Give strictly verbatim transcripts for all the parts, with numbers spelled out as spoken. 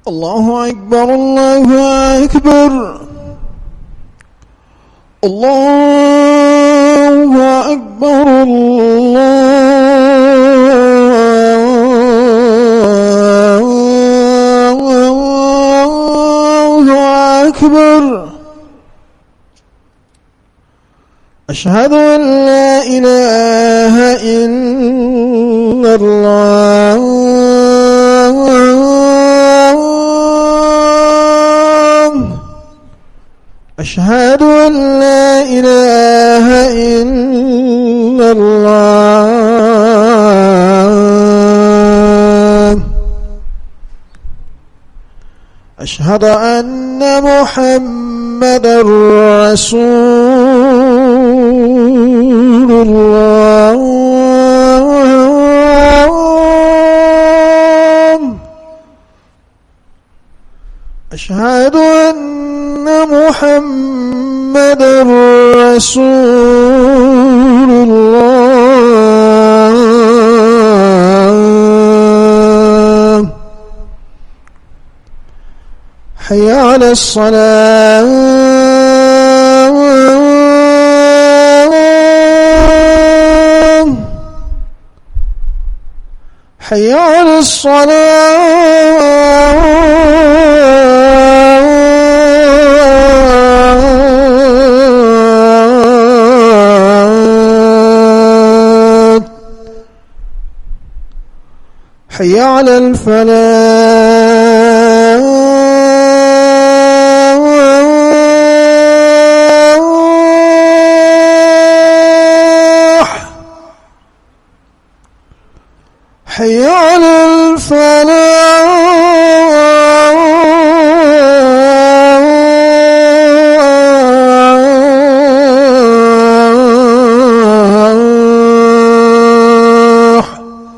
الله أكبر الله أكبر الله أكبر الله أكبر. أشهد أن لا إله إلا الله أشهد أن لا إله إلا الله أشهد أن محمدًا رسول الله أشهد أن محمدًا رسول الله. حي على الصلاة حي على الصلاة حي على الفلاح حي على الفلاح.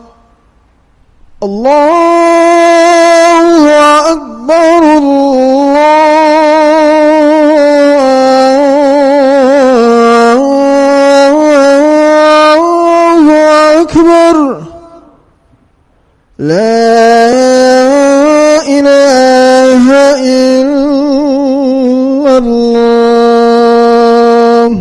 الله أكبر الله أكبر. لا إله إلا الله.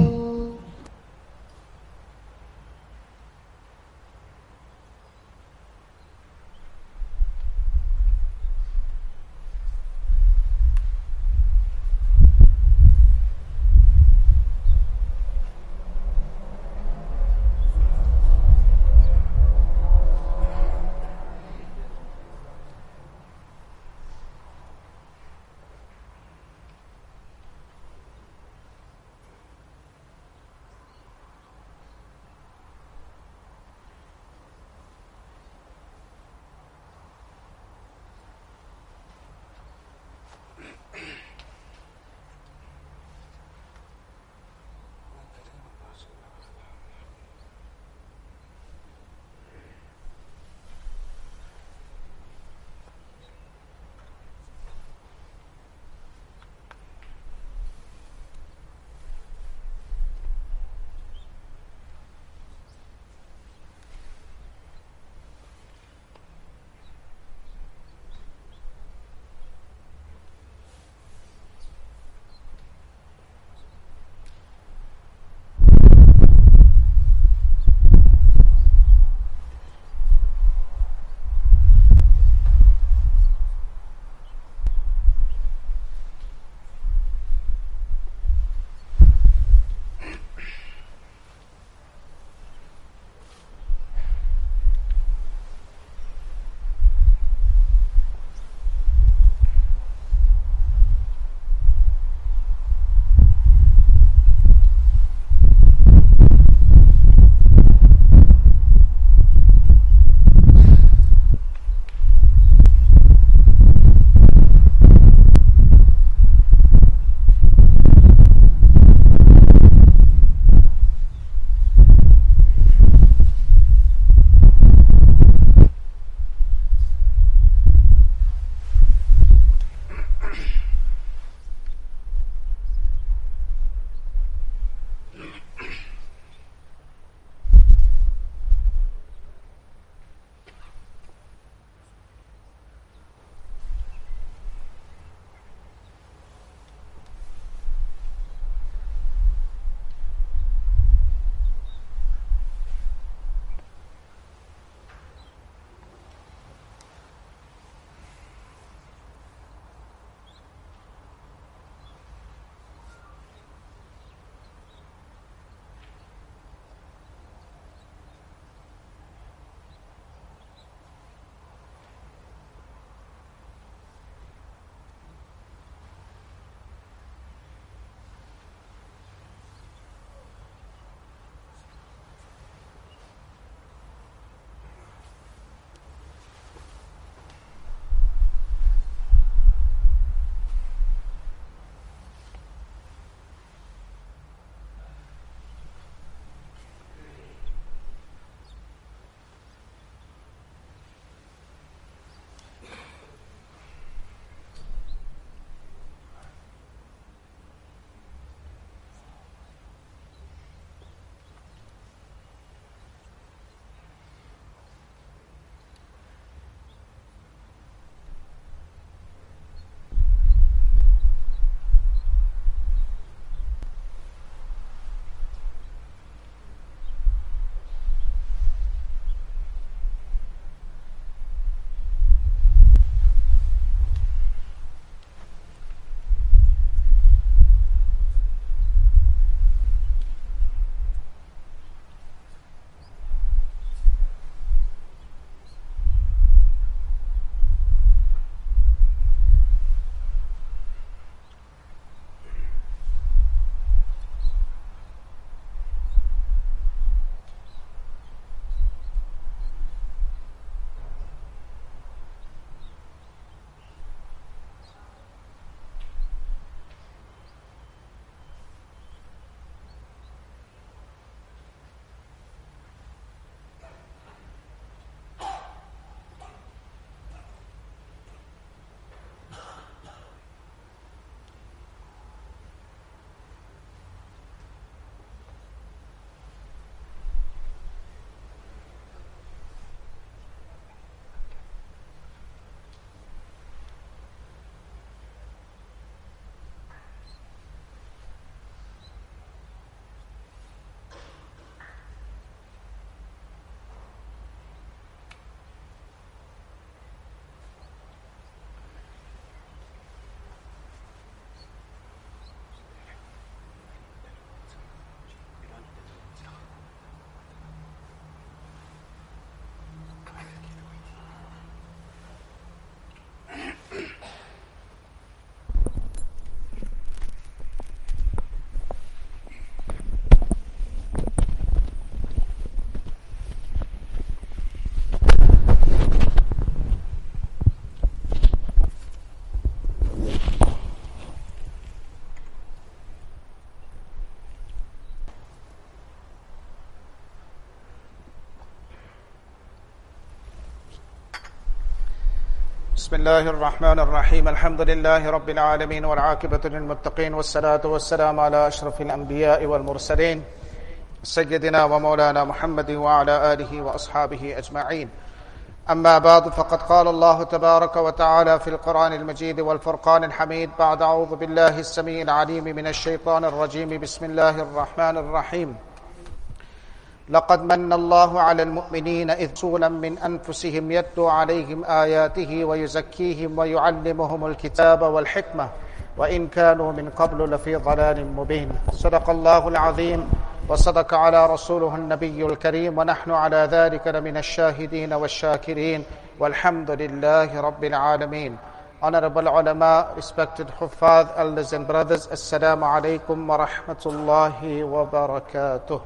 بسم الله الرحمن الرحيم الحمد لله رب العالمين والعاقبة للمتقين والصلاة والسلام على أشرف الأنبياء والمرسلين سيدنا ومولانا محمد وعلى آله وأصحابه أجمعين أما بعد فقد قال الله تبارك وتعالى في القرآن المجيد والفرقان الحميد بعد أعوذ بالله السميع العليم من الشيطان الرجيم بسم الله الرحمن الرحيم لقد من الله على المؤمنين إذ رسولا من أنفسهم يتلو عليهم آياته ويزكيهم ويعلمهم الكتاب والحكمة وإن كانوا من قبل لفي ضلال مبين صدق الله العظيم وصدق على رسوله النبي الكريم ونحن على ذلك لمن الشاهدين والشاكرين والحمد لله رب العالمين. Honorable ulama, respected huffaz, elders and brothers, Assalamu alaikum wa rahmatullahi wa barakatuh.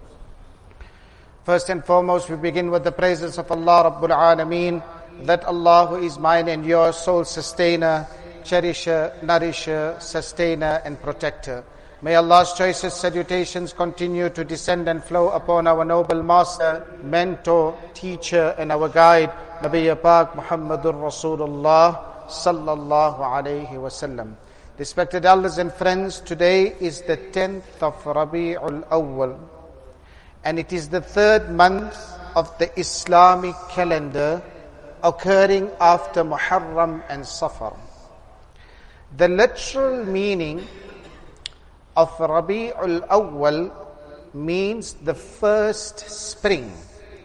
First and foremost, we begin with the praises of Allah Rabbul Alameen, that Allah who is mine and your sole sustainer, cherisher, nourisher, sustainer and protector. May Allah's choicest salutations continue to descend and flow upon our noble master, mentor, teacher and our guide, Nabiya Pak Muhammadur Rasulullah sallallahu alayhi wasallam. Respected elders and friends, today is the tenth of Rabi'ul Awwal, and it is the third month of the Islamic calendar, occurring after Muharram and Safar. The literal meaning of Rabi'ul Awwal means the first spring.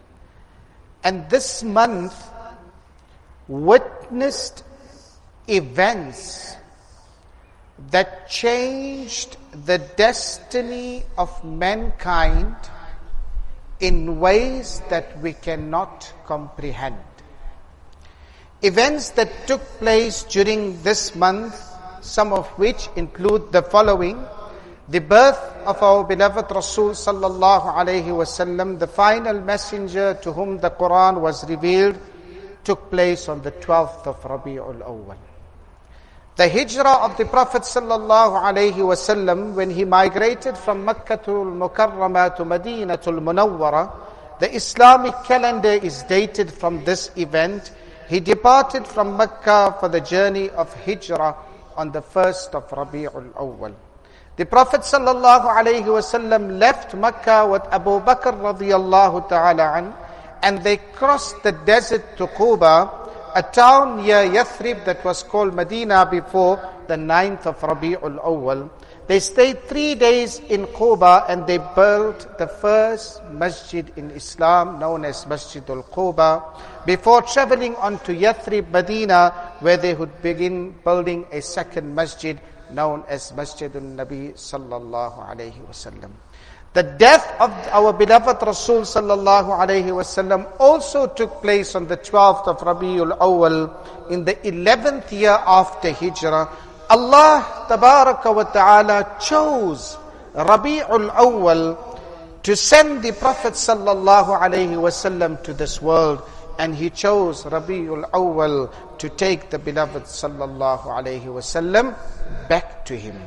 And this month witnessed events that changed the destiny of mankind in ways that we cannot comprehend. Events that took place during this month, some of which include the following: the birth of our beloved Rasul sallallahu alayhi wasallam, the final messenger to whom the Quran was revealed, took place on the twelfth of Rabi'ul Awwal. The hijrah of the Prophet sallallahu alayhi wasallam, when he migrated from Makkatul Mukarramah to Madinatul Munawwara, the Islamic calendar is dated from this event. He departed from Makkah for the journey of hijrah on the first of Rabi'ul Awwal. The Prophet sallallahu alayhi wasallam left Makkah with Abu Bakr radiyallahu ta'ala an, and they crossed the desert to Quba, a town near Yathrib that was called Medina before the ninth of Rabi'ul Awwal. They stayed three days in Quba and they built the first masjid in Islam, known as Masjidul Quba, before traveling on to Yathrib, Medina, where they would begin building a second masjid known as Masjidul Nabi sallallahu alayhi wasallam. The death of our beloved Rasul sallallahu alayhi wasallam also took place on the twelfth of Rabiul Awwal in the eleventh year after Hijrah. Allah tabaraka wa ta'ala chose Rabiul Awwal to send the Prophet sallallahu alayhi wasallam to this world, and he chose Rabiul Awwal to take the beloved sallallahu alayhi wasallam back to him.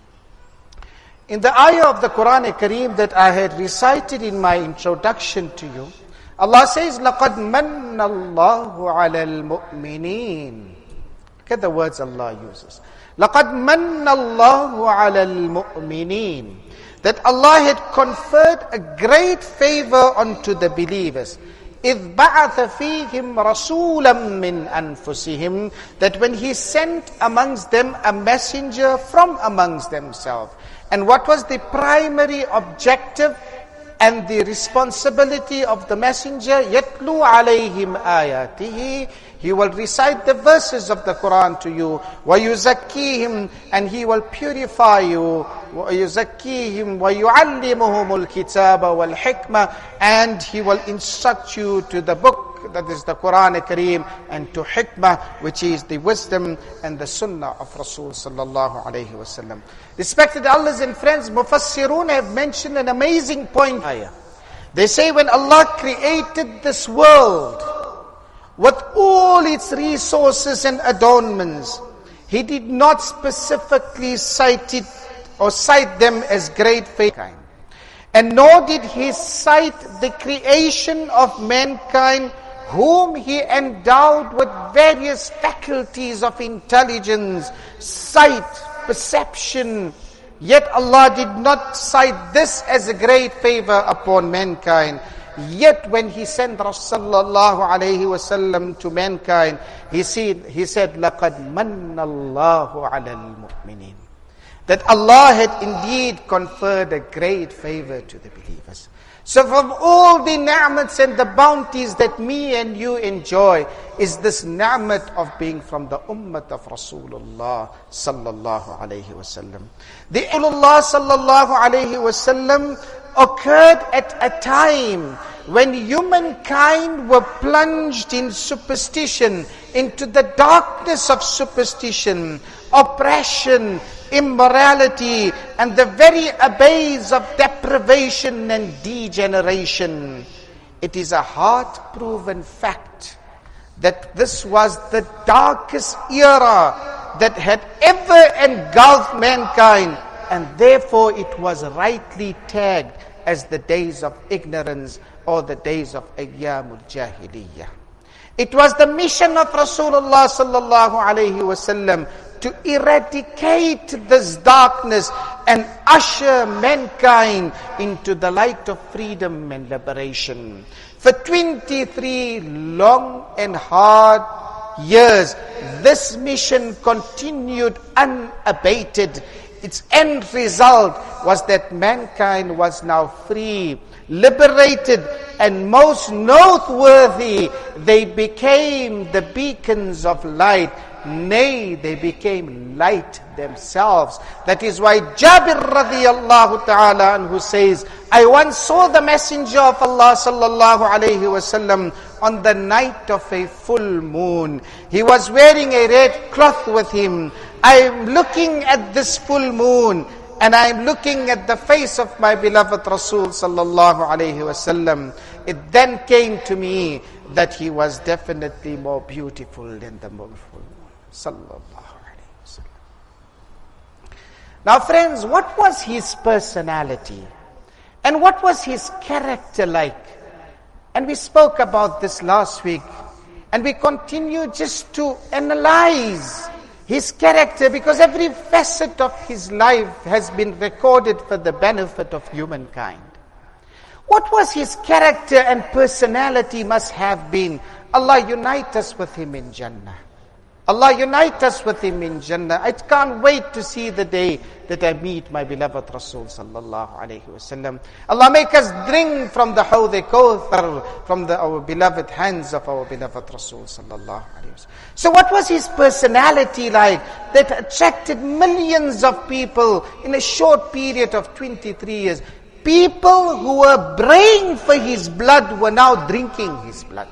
In the ayah of the Quran Kareem that I had recited in my introduction to you, Allah says, لَقَدْ مَنَّ اللَّهُ عَلَى الْمُؤْمِنِينَ. Look at the words Allah uses. لَقَدْ مَنَّ اللَّهُ عَلَى الْمُؤْمِنِينَ. That Allah had conferred a great favor unto the believers. إِذْ بَعَثَ فِيهِمْ رَسُولًا مِّنْ أَنفُسِهِمْ. That when He sent amongst them a messenger from amongst themselves. And what was the primary objective and the responsibility of the messenger? يَتْلُو عَلَيْهِمْ آيَاتِهِ. He will recite the verses of the Quran to you. وَيُزَكِّيهِمْ. And He will purify you. وَيُزَكِّيهِمْ وَيُعَلِّمُهُمُ الْكِتَابَ وَالْحِكْمَةِ. And He will instruct you to the book, that is the Quran Kareem, and to hikmah, which is the wisdom and the sunnah of Rasul sallallahu alayhi wasallam. Respected elders and friends, Mufassirun have mentioned an amazing point here. They say when Allah created this world with all its resources and adornments, He did not specifically cite it or cite them as great favor. And nor did He cite the creation of mankind whom He endowed with various faculties of intelligence, sight, perception. Yet Allah did not cite this as a great favor upon mankind. Yet when He sent Rasulullah alayhi wasallam to mankind, He said, He said, لَقَدْ مَنَّ اللَّهُ عَلَى الْمُؤْمِنِينَ. That Allah had indeed conferred a great favor to the believers. So from all the ni'mats and the bounties that me and you enjoy, is this ni'mat of being from the ummah of Rasulullah sallallahu alayhi wasallam. The Rasulullah sallallahu alayhi wasallam occurred at a time when humankind were plunged in superstition, into the darkness of superstition, oppression, immorality, and the very abyss of deprivation and degeneration. It is a hard-proven fact that this was the darkest era that had ever engulfed mankind, and therefore it was rightly tagged as the days of ignorance or the days of Ayyamul Jahiliyyah. It was the mission of Rasulullah sallallahu alayhi wasallam to eradicate this darkness and usher mankind into the light of freedom and liberation. For twenty-three long and hard years, this mission continued unabated. Its end result was that mankind was now free, liberated, and most noteworthy, they became the beacons of light. Nay, they became light themselves. That is why Jabir radiyallahu ta'ala anhu says, I once saw the Messenger of Allah sallallahu alayhi wasallam on the night of a full moon. He was wearing a red cloth with him. I am looking at this full moon, and I am looking at the face of my beloved Rasul sallallahu alayhi wasallam. It then came to me that he was definitely more beautiful than the full moon. Sallallahu alayhi wasallam. Now friends, what was his personality? And what was his character like? And we spoke about this last week. And we continue just to analyze his character, because every facet of his life has been recorded for the benefit of humankind. What was his character and personality must have been? Allah unite us with him in Jannah. Allah unite us with him in Jannah. I can't wait to see the day that I meet my beloved Rasul sallallahu alayhi wasallam. Allah make us drink from the Hawd al-Kawthar, from the our beloved hands of our beloved Rasul sallallahu alayhi wasallam. So what was his personality like that attracted millions of people in a short period of twenty-three years? People who were praying for his blood were now drinking his blood.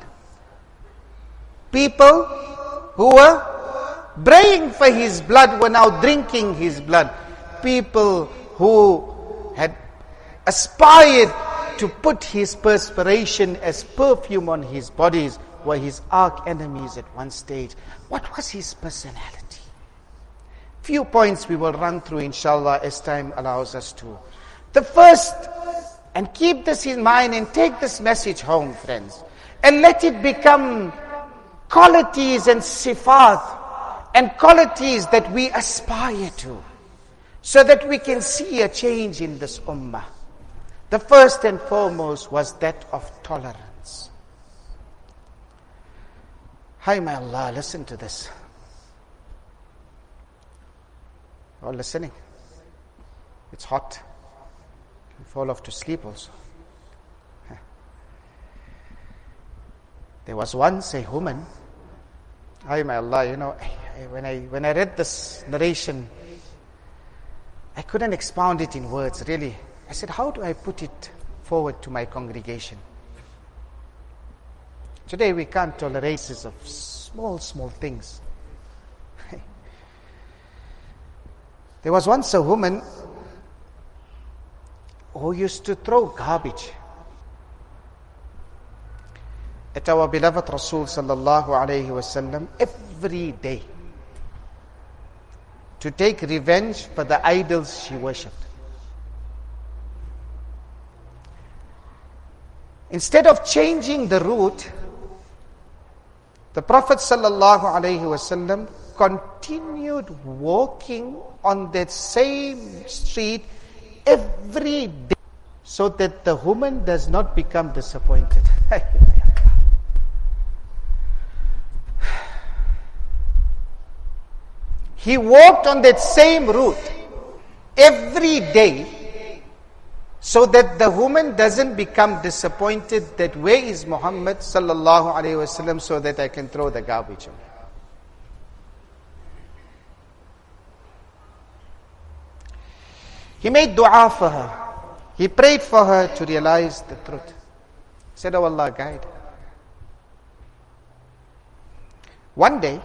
People who were praying for his blood were now drinking his blood. People who had aspired to put his perspiration as perfume on his bodies were his arch enemies at one stage. What was his personality? Few points we will run through inshallah as time allows us to. The first, and keep this in mind and take this message home, friends, and let it become qualities and sifat and qualities that we aspire to, so that we can see a change in this ummah. The first and foremost was that of tolerance. Hi, my Allah, listen to this. All listening? It's hot. You fall off to sleep also. There was once a woman. Hi, my Allah, you know, when I when I read this narration, I couldn't expound it in words, really. I said, how do I put it forward to my congregation? Today we can't tolerate races of small, small things. There was once a woman who used to throw garbage at our beloved Rasul sallallahu alayhi wasallam every day to take revenge for the idols she worshipped. Instead of changing the route, The Prophet sallallahu alaihi wasallam continued walking on that same street every day so that the woman does not become disappointed. He walked on that same route every day so that the woman doesn't become disappointed that where is Muhammad sallallahu alaihi wasallam so that I can throw the garbage away. He made dua for her. He prayed for her to realize the truth. He said, "Oh Allah, guide." One day,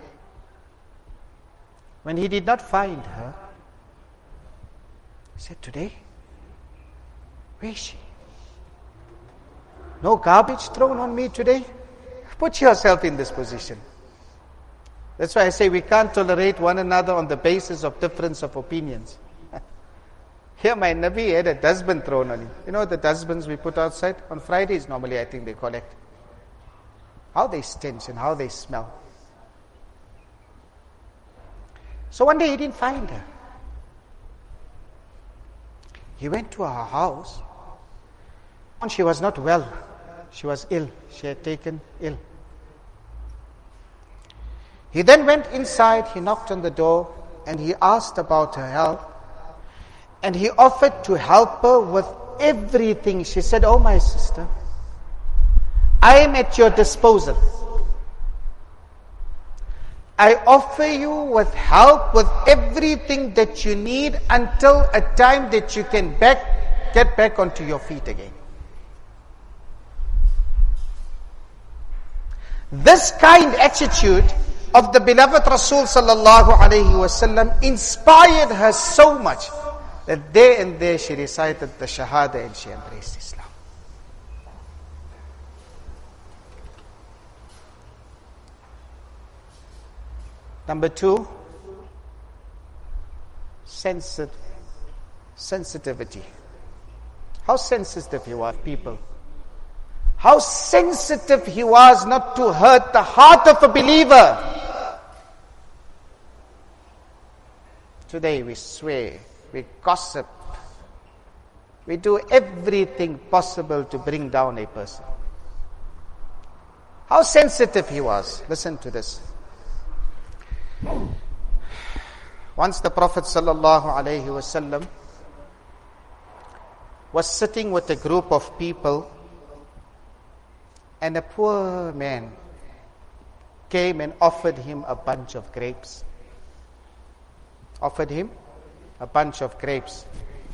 when he did not find her, he said, "Today, where is she? No garbage thrown on me today?" Put yourself in this position. That's why I say we can't tolerate one another on the basis of difference of opinions. Here my Nabi had a dustbin thrown on him. You know the dustbins we put outside? On Fridays normally I think they collect. How they stench and how they smell. So one day he didn't find her. He went to her house and she was not well. She was ill. She had taken ill. He then went inside, he knocked on the door and he asked about her health. And he offered to help her with everything. She said, "Oh my sister, I am at your disposal. I offer you with help with everything that you need until a time that you can back, get back onto your feet again." This kind attitude of the beloved Rasul sallallahu alaihi wasallam inspired her so much that there and there she recited the Shahada and she embraced Islam. Number two, sensitive, sensitivity. How sensitive he was, people. How sensitive he was not to hurt the heart of a believer. Today we swear, we gossip, we do everything possible to bring down a person. How sensitive he was. Listen to this. Once the Prophet sallallahu alaihi wasallam was sitting with a group of people, and a poor man came and offered him a bunch of grapes. Offered him a bunch of grapes.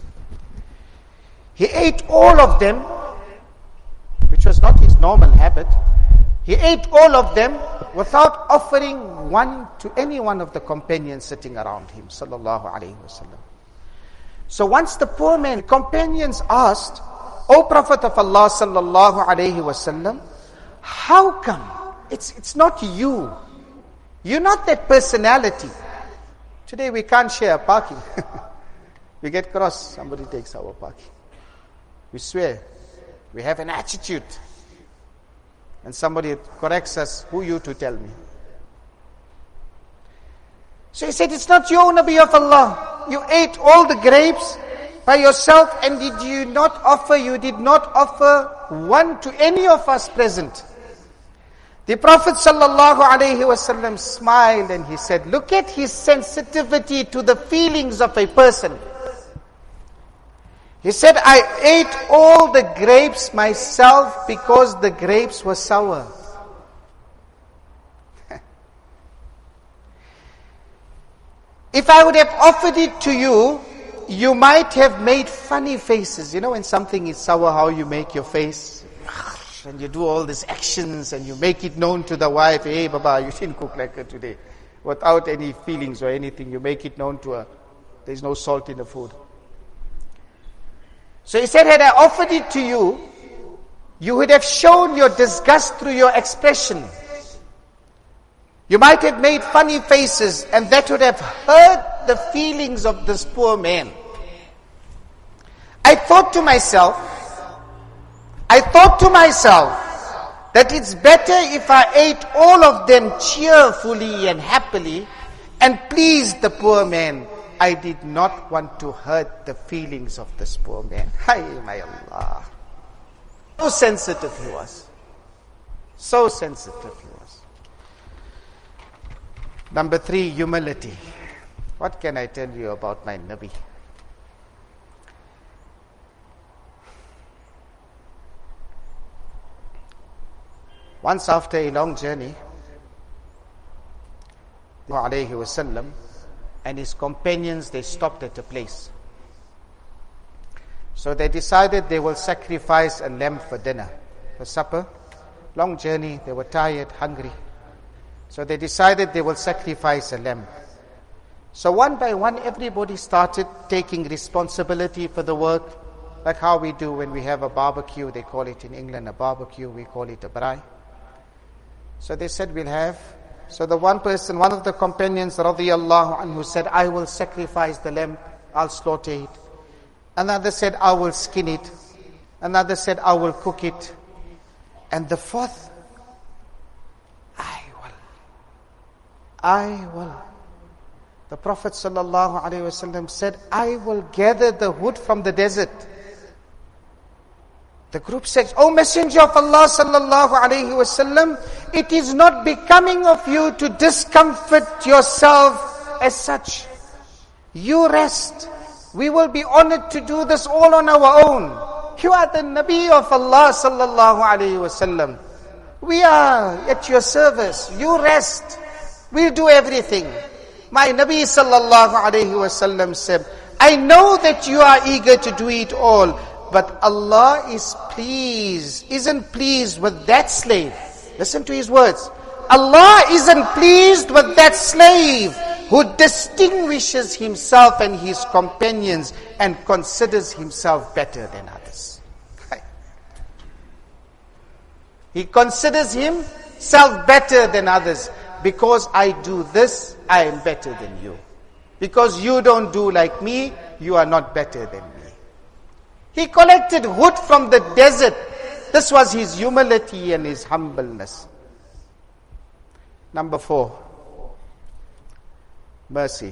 He ate all of them, which was not his normal habit. He ate all of them without offering one to any one of the companions sitting around him, sallallahu alaihi wasallam. So once the poor man, companions asked, "O Prophet of Allah, sallallahu alaihi wasallam, how come? It's it's not you. You're not that personality. Today we can't share parking. We get cross, somebody takes our parking. We swear, we have an attitude. And somebody corrects us, who you to tell me? So he said, it's not you, Nabi of Allah. You ate all the grapes by yourself, and did you not offer, you did not offer one to any of us present. The Prophet sallallahu alaihi wasallam smiled and he said, look at his sensitivity to the feelings of a person. He said, I ate all the grapes myself because the grapes were sour. If I would have offered it to you, you might have made funny faces. You know when something is sour, how you make your face? And you do all these actions and you make it known to the wife, hey Baba, you didn't cook like that today. Without any feelings or anything, you make it known to her. There's no salt in the food. So he said, had I offered it to you, you would have shown your disgust through your expression. You might have made funny faces, and that would have hurt the feelings of this poor man. I thought to myself, I thought to myself, that it's better if I ate all of them cheerfully and happily and pleased the poor man. I did not want to hurt the feelings of this poor man. Hi, my Allah. So sensitive he was. So sensitive he was. Number three, humility. What can I tell you about my Nabi? Once after a long journey, alayhi wasallam and his companions, they stopped at a place. So they decided they will sacrifice a lamb for dinner, for supper. Long journey, they were tired, hungry. So they decided they will sacrifice a lamb. So one by one, everybody started taking responsibility for the work, like how we do when we have a barbecue. They call it in England a barbecue, we call it a braai. So they said, we'll have. So the one person, one of the companions, radiyallahu anhu, said, I will sacrifice the lamb, I'll slaughter it. Another said, I will skin it. Another said, I will cook it. And the fourth, I will. I will. The Prophet sallallahu alaihi wasallam said, I will gather the wood from the desert. The group says, O Messenger of Allah sallallahu alaihi wasallam, it is not becoming of you to discomfort yourself as such. You rest. We will be honored to do this all on our own. You are the Nabi of Allah sallallahu alaihi wasallam. We are at your service. You rest. We'll do everything. My Nabi sallallahu alaihi wasallam said, I know that you are eager to do it all, but Allah is pleased, isn't pleased with that slave. Listen to his words. Allah isn't pleased with that slave who distinguishes himself and his companions and considers himself better than others. He considers himself better than others. Because I do this, I am better than you. Because you don't do like me, you are not better than me. He collected wood from the desert. This was his humility and his humbleness. Number four, mercy.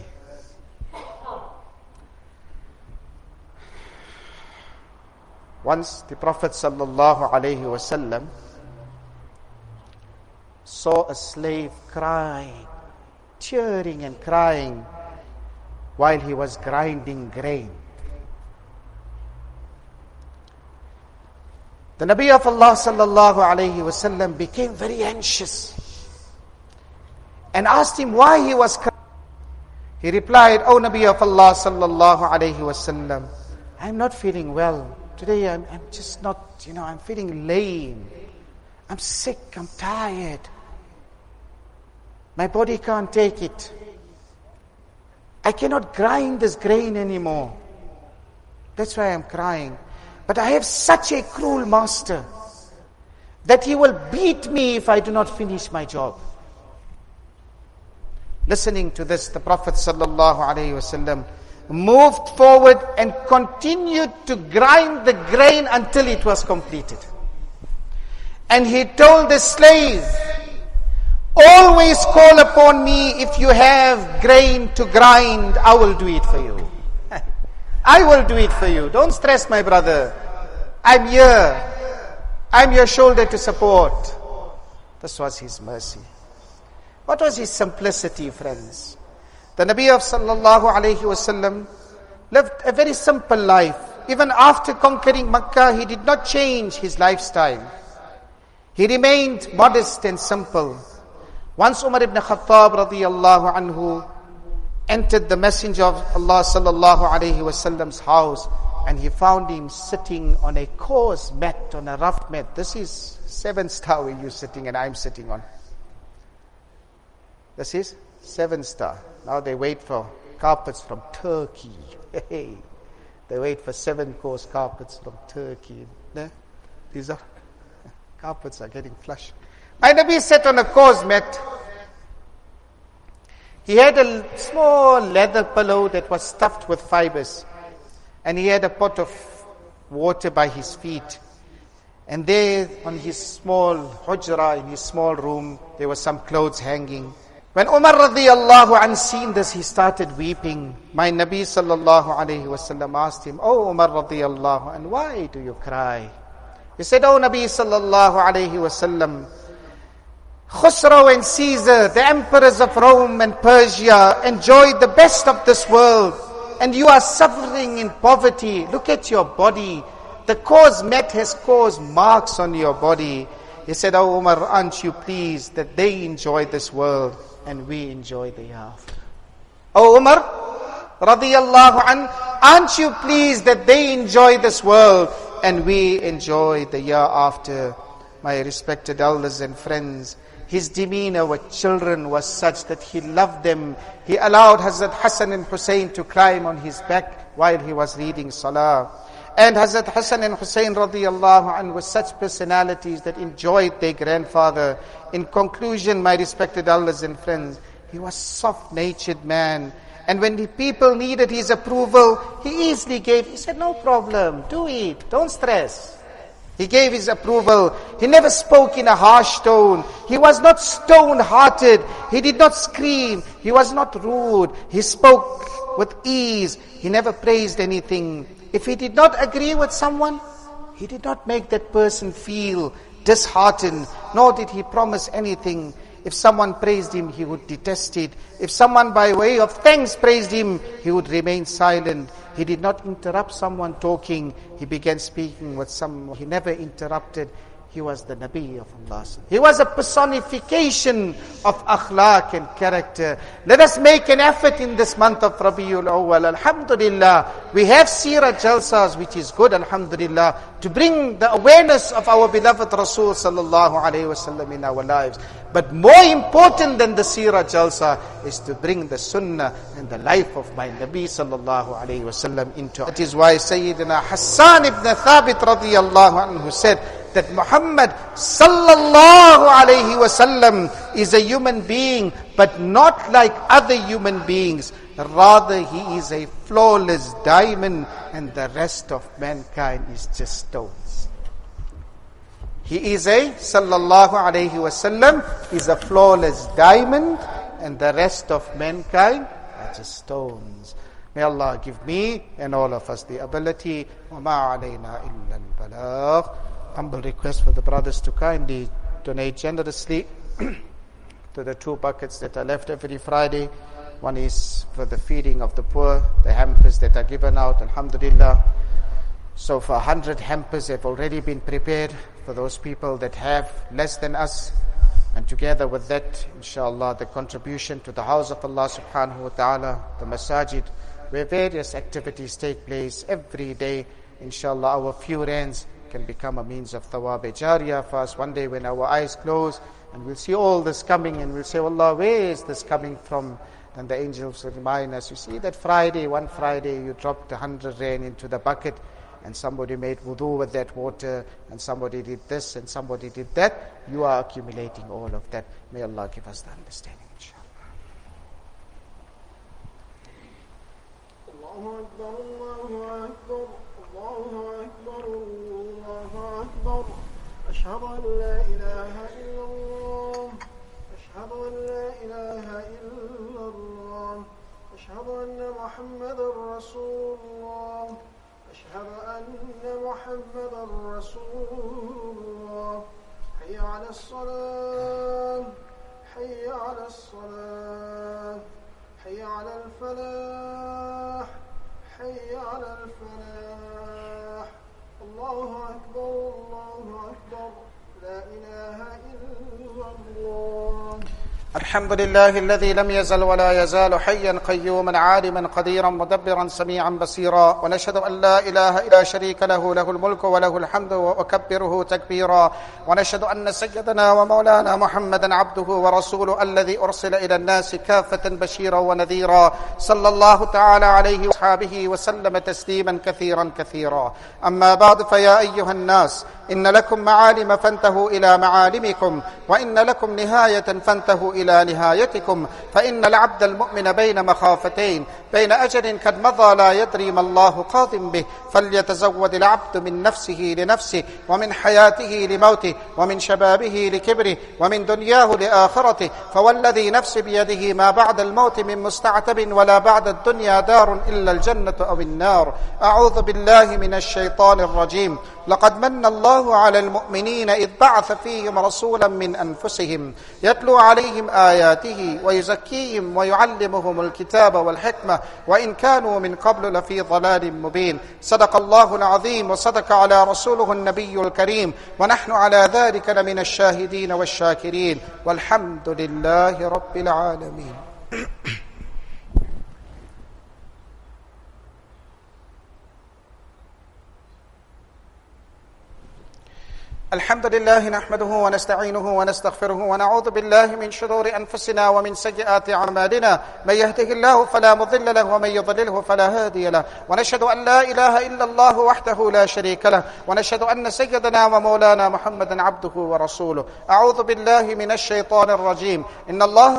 Once the Prophet sallallahu alaihi wasallam saw a slave crying, tearing and crying while he was grinding grain. The Nabi of Allah sallallahu alayhi wasallam became very anxious and asked him why he was crying. He replied, O Nabi of Allah sallallahu alayhi wasallam, I'm not feeling well. Today I'm, I'm just not, you know, I'm feeling lame. I'm sick, I'm tired. My body can't take it. I cannot grind this grain anymore. That's why I'm crying. But I have such a cruel master that he will beat me if I do not finish my job. Listening to this, the Prophet sallallahu alaihi wasallam moved forward and continued to grind the grain until it was completed. And he told the slave, always call upon me if you have grain to grind, I will do it for you. I will do it for you. Don't stress, my brother. I'm here. I'm your shoulder to support. This was his mercy. What was his simplicity, friends? The Nabi of sallallahu alayhi wasallam lived a very simple life. Even after conquering Makkah, he did not change his lifestyle. He remained modest and simple. Once Umar ibn Khattab radiyallahu anhu entered the Messenger of Allah sallallahu alayhi wasallam's house, and he found him sitting on a coarse mat, on a rough mat. This is seven star where you're sitting and I'm sitting on. This is seven star. Now they wait for carpets from Turkey. Hey, they wait for seven course carpets from Turkey. These are carpets are getting flush. My Nabi sat on a coarse mat. He had a small leather pillow that was stuffed with fibers. And he had a pot of water by his feet. And there on his small hujra, in his small room, there were some clothes hanging. When Umar radiallahu anhu seen this, he started weeping. My Nabi sallallahu alayhi wasallam asked him, "Oh Umar radiallahu anhu, why do you cry?" He said, "Oh Nabi sallallahu alayhi wasallam, Khusro and Caesar, the emperors of Rome and Persia, enjoyed the best of this world, and you are suffering in poverty. Look at your body. The cause met has caused marks on your body." He said, "Oh Umar, aren't you pleased that they enjoy this world and we enjoy the hereafter?" Oh Umar, radiyallahu an, aren't you pleased that they enjoy this world and we enjoy the hereafter? My respected elders and friends, his demeanor with children was such that he loved them. He allowed Hazrat Hassan and Hussein to climb on his back while he was reading Salah. And Hazrat Hassan and Hussein radiallahu anhu were such personalities that enjoyed their grandfather. In conclusion, my respected elders and friends, he was soft-natured man. And when the people needed his approval, he easily gave. He said, "No problem, do it, don't stress." He gave his approval. He never spoke in a harsh tone. He was not stone-hearted. He did not scream. He was not rude. He spoke with ease. He never praised anything. If he did not agree with someone, he did not make that person feel disheartened, nor did he promise anything. If someone praised him, he would detest it. If someone by way of thanks praised him, he would remain silent. He did not interrupt someone talking. He began speaking with someone. He never interrupted. He was the Nabi of Allah. He was a personification of akhlaq and character. Let us make an effort in this month of Rabiul Awwal. Alhamdulillah, we have Seerah Jalsas, which is good, alhamdulillah, to bring the awareness of our beloved Rasul sallallahu alayhi wasallam in our lives. But more important than the Seerah Jalsa is to bring the Sunnah and the life of my Nabi sallallahu alayhi wasallam into it. That is why Sayyidina Hassan ibn Thabit radiyallahu anhu said that Muhammad sallallahu alayhi wasallam is a human being, but not like other human beings. Rather, he is a flawless diamond, and the rest of mankind is just stones. He is a, sallallahu alayhi wasallam, is a flawless diamond, and the rest of mankind are just stones. May Allah give me and all of us the ability. وَمَا عَلَيْنَا إِلَّا الْبَلَاغُ. Humble request for the brothers to kindly donate generously to the two buckets that are left every Friday. One is for the feeding of the poor, the hampers that are given out, alhamdulillah. So for one hundred hampers have already been prepared for those people that have less than us. And together with that, inshallah, the contribution to the house of Allah subhanahu wa ta'ala, the masajid, where various activities take place every day. Inshallah, our few rands can become a means of thawab jariyah for us. One day when our eyes close and we'll see all this coming and we'll say, Allah, where is this coming from? Then the angels will remind us, you see that Friday, one Friday you dropped a hundred rand into the bucket and somebody made wudu with that water and somebody did this and somebody did that. You are accumulating all of that. May Allah give us the understanding, inshallah. Allahu Akbar, Allahu Akbar, Allahu Akbar, Allahu Akbar. Ashhadu an la ilaha illallah. Ashhadu an la ilaha illallah. Ashhadu anna Muhammadan Rasulullah. أشهد أن محمدا رسول الله. حي على الصلاة حي على الصلاة حي على الفلاح حي على الفلاح. الله أكبر الله أكبر لا إله إلا الله. الحمد لله الذي لم يزل ولا يزال حيا قيوما عالما قديرا مدبرا سميعا بصيرا. ونشهد أن لا إله إلا شريك له له الملك وله الحمد وكبره تكبيرا. ونشهد أن سيدنا ومولانا محمدا عبده ورسوله الذي أرسل إلى الناس كافة بشيرا ونذيرا صلى الله تعالى عليه وصحبه وسلم تسليما كثيرا كثيرا. أما بعد فيا أيها الناس إن لكم معالم فانتهوا إلى معالمكم، وإن لكم نهاية فانتهوا إلى نهايتكم. فإن العبد المؤمن بين مخافتين، بين أجل قد مضى لا يدري ما الله قاض به، فليتزود العبد من نفسه لنفسه، ومن حياته لموته، ومن شبابه لكبره، ومن دنياه لآخرته. فوالذي نفسي بيده ما بعد الموت من مستعتب، ولا بعد الدنيا دار إلا الجنة أو النار. أعوذ بالله من الشيطان الرجيم. لقد من الله على المؤمنين إذ بعث فيهم رسولا من أنفسهم يتلو عليهم آياته ويزكيهم ويعلمهم الكتاب والحكمة وإن كانوا من قبل لفي ضلال مبين. صدق الله العظيم وصدق على رسوله النبي الكريم، ونحن على ذلك لمن الشاهدين والشاكرين، والحمد لله رب العالمين. الحمد لله نحمده ونستعينه ونستغفره ونعوذ بالله من شرور أنفسنا ومن سيئات أعمالنا. من يهده الله فلا مضل له ومن يضلله فلا هادي له، ونشهد أن لا إله إلا الله وحده لا شريك له، ونشهد أن سيدنا ومولانا محمدا عبده ورسوله. أعوذ بالله من الشيطان الرجيم. إن الله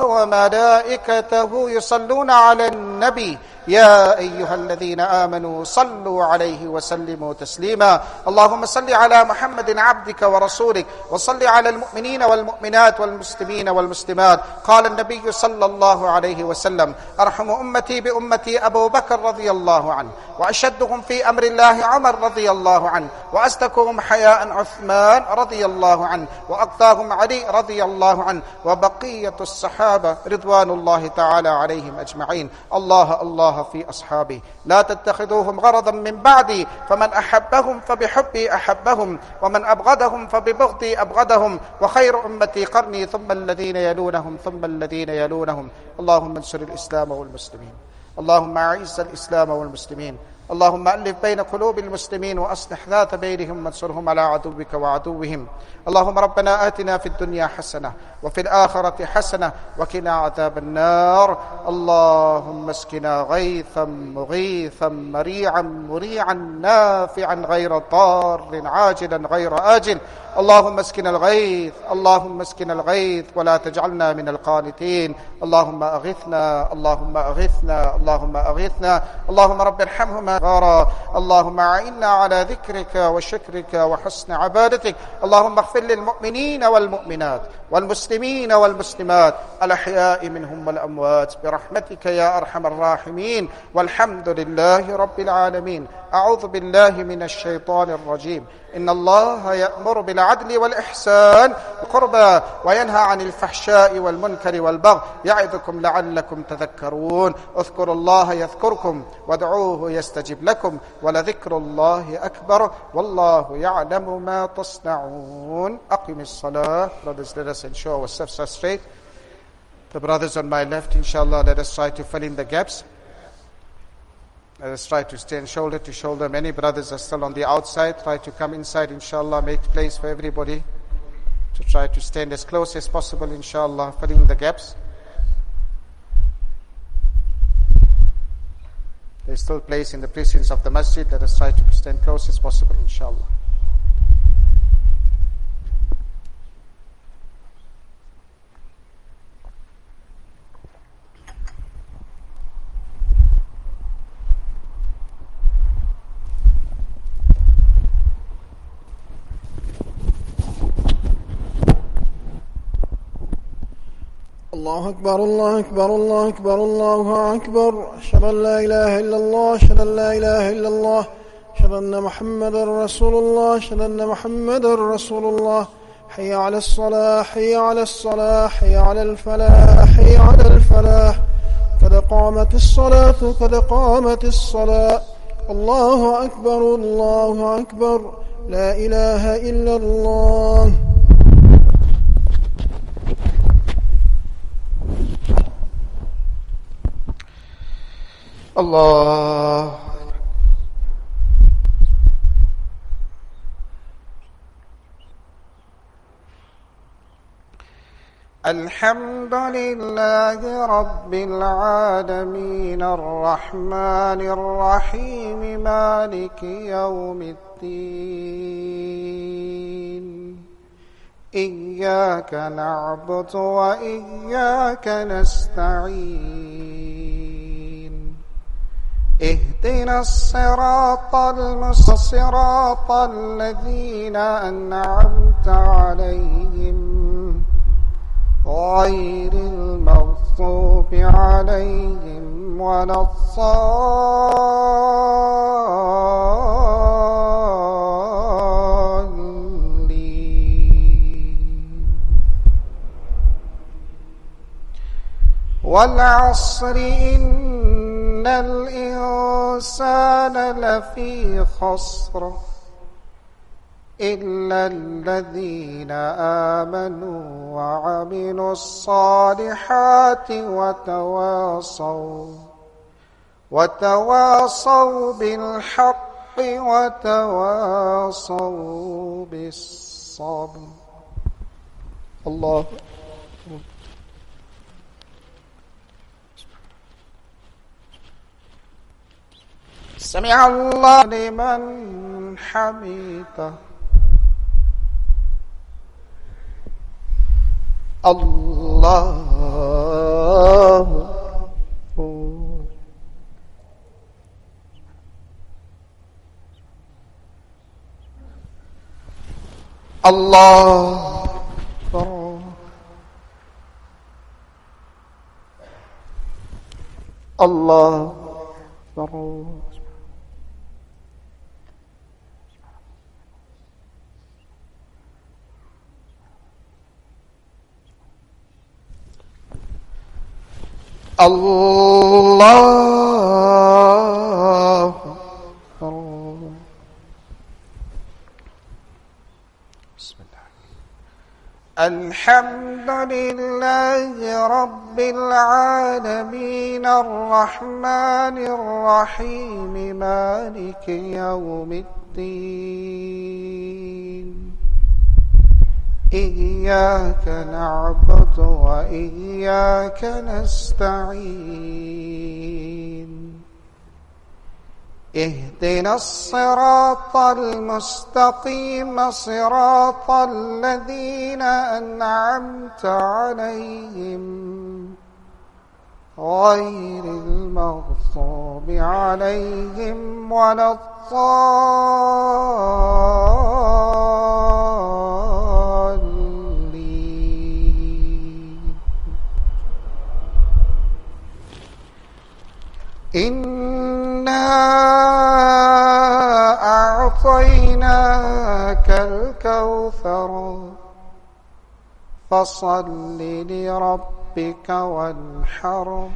وملائكته يصلون على النبي يا أيها الذين آمنوا صلوا عليه وسلموا تسليما. اللهم صل على محمد عبدك ورسولك، وصل على المؤمنين والمؤمنات والمسلمين والمسلمات. قال النبي صلى الله عليه وسلم: أرحم أمتي بأمتي أبو بكر رضي الله عنه، وأشدهم في أمر الله عمر رضي الله عنه، وأصدقهم حياء عثمان رضي الله عنه، وأقضاهم علي رضي الله عنه، وبقية الصحابة رضوان الله تعالى عليهم أجمعين. الله الله في أصحابي، لا تتخذوهم غرضا من بعدي، فمن أحبهم فبحبي أحبهم، ومن أبغضهم فببغضي أبغضهم، وخير أمتي قرني ثم الذين يلونهم ثم الذين يلونهم. اللهم انصر الإسلام والمسلمين، اللهم أعز الإسلام والمسلمين، اللهم ألف بين قلوب المسلمين وأصلح ذات بينهم وانصرهم على عدوك وعدوهم. اللهم ربنا آتنا في الدنيا حسنة وفي الآخرة حسنة وقنا عذاب النار. اللهم اسقنا غيثا مغيثا مريعا مريعا نافعا غير ضار عاجلا غير آجل. اللهم اسقنا الغيث، اللهم اسقنا الغيث ولا تجعلنا من القانتين. اللهم أغثنا، اللهم أغثنا، اللهم أغثنا. اللهم رب ارحمهما غارا. اللهم أعنا على ذكرك وشكرك وحسن عبادتك. اللهم اغفر للمؤمنين والمؤمنات والمسلمين والمسلمات الأحياء منهم والأموات برحمتك يا أرحم الراحمين، والحمد لله رب العالمين. أعوذ بالله من الشيطان الرجيم. إن الله يأمر بالعدل والإحسان والقربى وينهى عن الفحشاء والمنكر والبغي يعظكم لعلكم تذكرون. اذكروا الله يذكركم وادعوه يستجب لكم ولذكر الله أكبر والله يعلم ما تصنعون. أقم الصلاة. Brothers, let us ensure ourselves are straight. The brothers on my left, inshallah, let us try to fill in the gaps. Let us try to stand shoulder to shoulder. Many brothers are still on the outside. Try to come inside, inshallah. Make place for everybody to try to stand as close as possible, inshallah, filling the gaps. There is still place in the precincts of the masjid. Let us try to stand close as possible, inshallah. الله أكبر الله أكبر الله أكبر الله أكبر. أشهد أن لا إله إلا الله، أشهد أن لا إله إلا الله، أشهد أن محمدا رسول الله، أشهد أن محمدا رسول الله. حي على الصلاة، حي على الصلاة، حي على الفلاح، حي على الفلاح. قد قامت الصلاة، قد قامت الصلاة. الله أكبر الله أكبر. لا إله إلا الله. الله. الحمد لله رب العالمين الرحمن الرحيم مالك يوم الدين الدين إياك نعبد وإياك نستعين اهدنا الصراط المستقيم صراط الذين أنعمت عليهم غير المغضوب عليهم ولا الضالين والعصر إن الإنسان لفي خسر إلا الذين آمنوا وعملوا الصالحات وتواصوا وتواصوا بالحق وتواصوا بالصبر. الله سمع الله لمن حمده. الله الله الله الله بسم الله. الحمد لله رب العالمين الرحمن الرحيم مالك يوم الدين إياك نعبد وإياك نستعين اهدنا الصراط المستقيم صراط الذين أنعمت عليهم غير المغضوب عليهم ولا الضالين. إنا أعطيناك الكوثر فصل لربك وانحر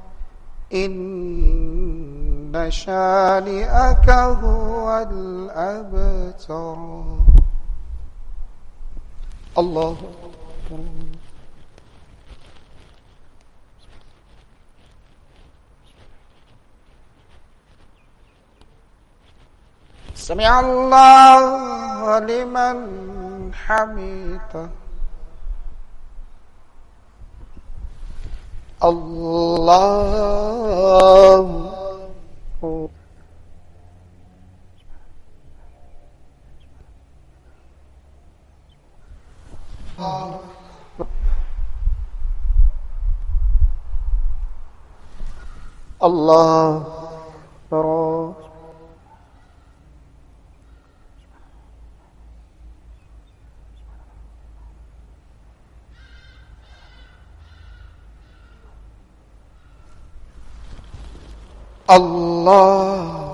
إن شانئك هو الأبتر. الله سمع الله لمن حمده. الله الله الله الله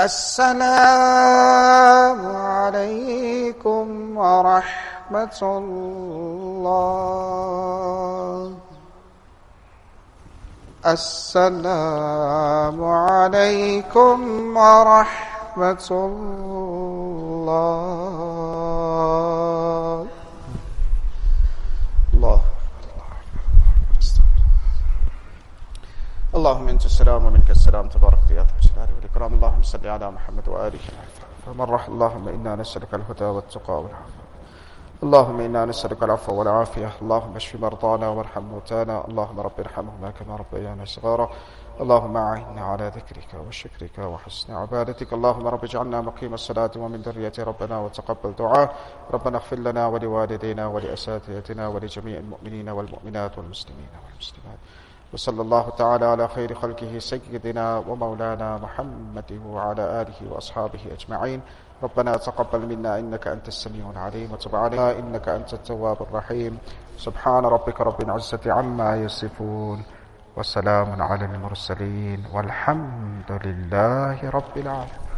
السلام عليكم ورحمة الله. السلام عليكم ورحمة الله. الله اللهم انت السلام ومنك السلام تبارك يا ذا الجلال والاكرام. اللهم صل على محمد واله ومن رح. اللهم انا نسالك الهدى والتقى والعافيه. اللهم انا نسالك العفو والعافيه. اللهم اشف مرضانا وارحم موتانا. اللهم رب ارحمهما كما ربيانا صغارا. اللهم اعنا على ذكرك وشكرك وحسن عبادتك. اللهم رب اجعلنا مقيم الصلاه ومن ذريه ربنا وتقبل دعاء. ربنا اغفر لنا ولوالدينا ولاساتذتنا ولجميع المؤمنين والمؤمنات والمسلمين والمسلمات. وصلى الله تعالى على خير خلقه سيدنا ومولانا محمد وعلى آله وأصحابه أجمعين. ربنا تقبل منا إنك أنت السميع العليم وتب علينا إنك أنت التواب الرحيم. سبحان ربك رب العزة عما يصفون وسلام على المرسلين والحمد لله رب العالمين.